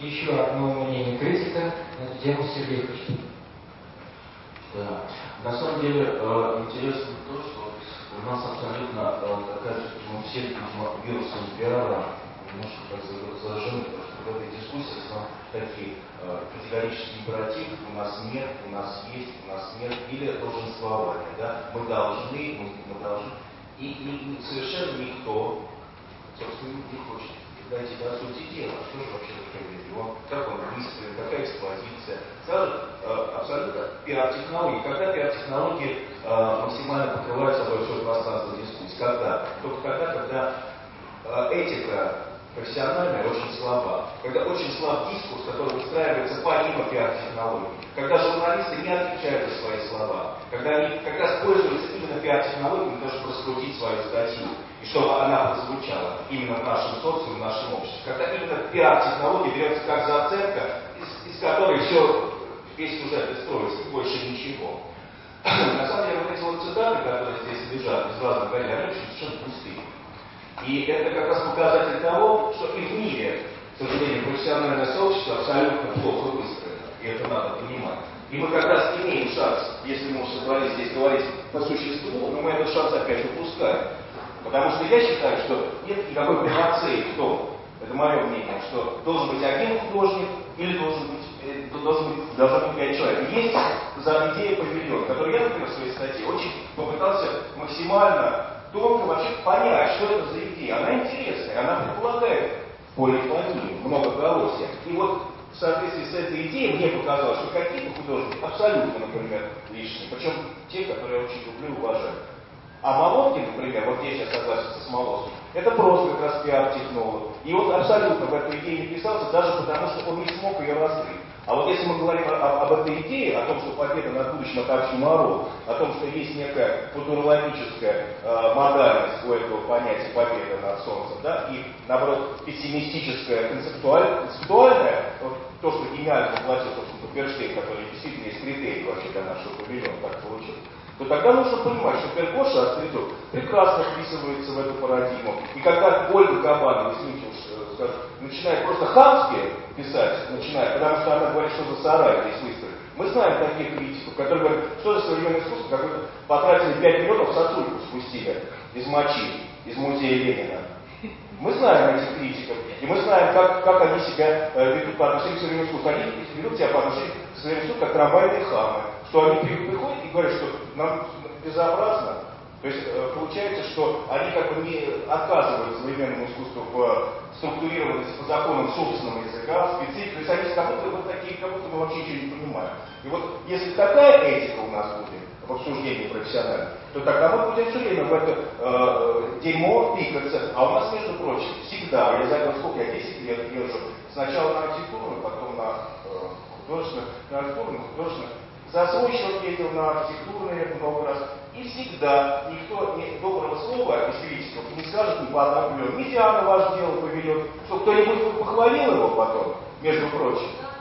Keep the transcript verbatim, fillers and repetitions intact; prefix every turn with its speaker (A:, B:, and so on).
A: Еще одно мнение критика на эту тему Сергей хочет.
B: Да. На самом деле э, интересно то, что у нас абсолютно э, такая же, мы все вирусом пиара немножко так зажжены, потому что в этой дискуссии основном такие э, категорические императивы: у нас нет, у нас есть, у нас нет, или долженствование, да, мы должны, мы, мы должны, и, и, и совершенно никто, собственно, не хочет дойти до сути дела, что же вообще такое регион, как он выстроен, какая эксплуатация. Сразу э, абсолютно пиар-технологии. Когда пиар-технологии э, максимально покрывают собой все пространство дискуссии? Когда? Только тогда, когда э, этика профессиональная очень слаба. Когда очень слаб дискурс, который выстраивается помимо пиар-технологий. Когда журналисты не отвечают за свои слова. Когда они как раз пользуются именно пиар-технологиями, для того, чтобы раскрутить свою статью. И чтобы она прозвучала именно в нашем социуме, в нашем обществе. Когда именно пиар-технология берется как зацепка, из, из которой все, весь сюжет и строится, больше ничего. На самом деле, вот эти вот цитаты, которые здесь лежат из разных городов, они очень совершенно пустые. И это как раз показатель того, что и в мире, к сожалению, профессиональное сообщество абсолютно плохо выстроено. И это надо понимать. И мы как раз имеем шанс, если мы уже собрались здесь говорить по существу, но мы этот шанс опять упускаем. Потому что я считаю, что нет никакой панацеи в том, это мое мнение, что должен быть один художник или должен быть, э, должен быть, должен быть пять человек. Есть за идея павильон, который я, например, в своей статье очень попытался максимально тонко вообще понять, что это за идея. Она интересная, она предполагает полифонию, многоголосие. И вот в соответствии с этой идеей мне показалось, что какие-то художники абсолютно, например, лишние. Причем те, которые я очень люблю и уважаю. А Маловкин, например, вот я сейчас согласен со Смоловским, это просто как раз пиар-технолог. И он абсолютно в эту идею не писался, даже потому что он не смог ее раскрыть. А вот если мы говорим о, об этой идее, о том, что победа над будущим это оксюморон, о том, что есть некая футурологическая э, модальность у этого понятия победы над Солнцем, да, и, наоборот, пессимистическая, концептуаль, концептуальная, вот, то, что гениально воплотил, собственно, Перштейн, который действительно есть критерий вообще для нашего павильона, так получилось, то тогда нужно понимать, что Перкоша Астридов прекрасно вписывается в эту парадигму. И когда Ольга Кабанова, извините уж скажу, начинает просто хамски писать, начинает, потому что она говорит, что за сарай здесь выстроен. Мы знаем таких критиков, которые говорят, что за современное искусство, какое-то потратили пять миллионов, сосульку спустили из мочи, из музея Ленина. Мы знаем этих критиков, и мы знаем, как, как они себя э, ведут по отношению к современному искусству. Они ведут себя по отношению к современному искусству как трамвайные хамы. Что они приходят и говорят, что нам безобразно. То есть э, получается, что они как бы не отказывают современному искусству в структурированности по законам собственного языка, специфики. То есть они как будто вот такие, как будто мы вообще ничего не понимаем. И вот если такая этика у нас будет в обсуждении профессионально, то тогда мы будем все время в это э, дерьмо пикаться. А у нас, между прочим, всегда, я знаю, сколько я десять лет езжу, сначала на архитектурную, потом на э, художественную, на архитектурную, художественную. За свой счет ездил на архитектурные много раз. И всегда никто ни доброго слова из критиков не скажет ни по одному павильону. Ни Диана ваш делал павильон, что кто-нибудь похвалил его потом, между прочим.